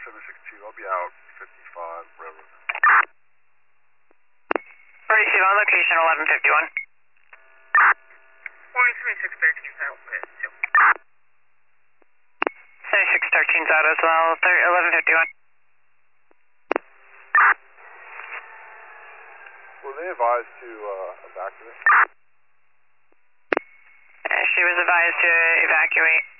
762, I'll be out 55 Railroad. 42 on location, 1151. Morning, 7613's out pit 2. 7613's out as well, 1151. Were they advised to evacuate? She was advised to evacuate.